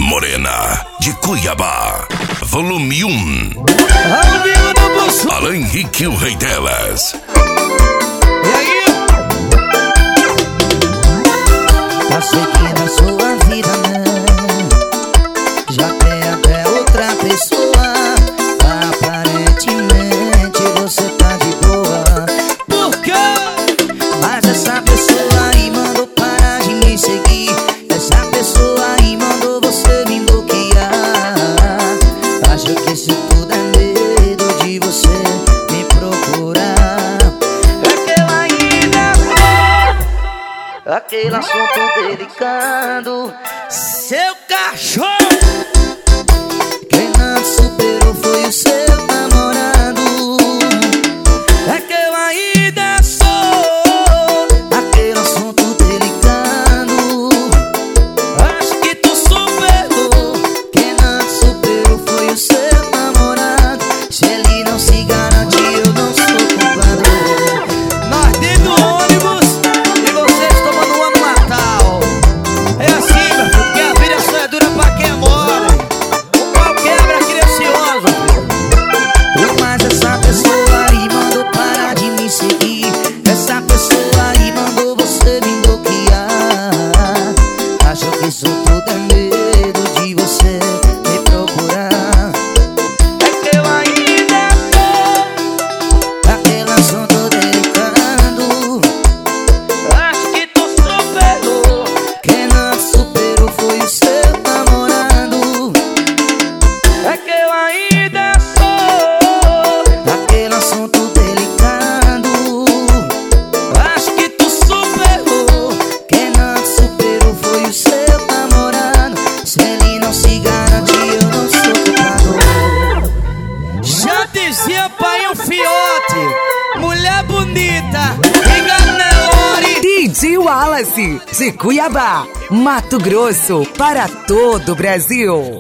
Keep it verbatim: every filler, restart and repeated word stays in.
Morena, de Cuiabá, volume um. Alan Henrique, o rei delas. E aí? Eu sei que na sua vida não, já tem até outra pessoa. Aparentemente você tá de boa. Por quê? Mas essa pessoa aí mandou parar de me seguir. Essa pessoa aí mandou você me bloquear. Acho que isso tudo é medo de você me procurar. É que eu ainda sou aquele assunto delicado. Seu cachorro! Quem não te superou foi o seu namorado. É que eu ainda sou aquele assunto delicado. Acho que tu superou. Quem não te superou foi o seu namorado. Se ele não se garantir, eu não sou culpado. Nós dentro do ônibus e vocês tomando uma no Natal. É assim, meu filho, porque a vida só é dura pra quem mora. O pau quebra aqui nesse ônibus, filho. Mas essa pessoa aí mandou parar de me seguir. Essa pessoa aí mandou você me bloquear. Acho que isso tudo é medo de você me procurar. É que eu ainda sou Aquele assunto delicado. Acho que tu superou. Quem não te superou foi o seu namorado. É que eu ainda sou Aquele assunto delicado. Acho que tu superou. Quem não te superou foi o seu namorado. Se ele não se garantir, eu não sou culpado. Já dizia pai um fiote. Mulher bonita, liga Nelore. D J Wallace, de Cuiabá, Mato Grosso, para todo o Brasil.